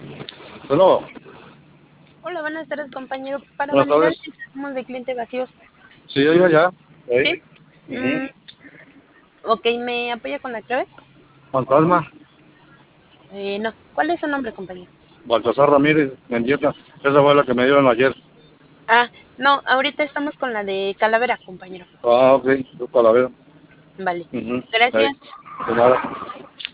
Bueno, Hola, buenas tardes, compañero. Para buenas validar tardes. si tenemos de cliente vacíos, Sí, oiga, ya. ¿sí? Ujú. Mm, ok, ¿me apoya con la clave? Fantasma, No. ¿Cuál es su nombre, compañero? Baltasar Ramírez, Mendieta. Esa fue la que me dieron ayer. Ah, no, ahorita estamos con la de Calavera, compañero. Ah, ok, yo para ver. Vale. Ujú. Ahí, Gracias. de nada.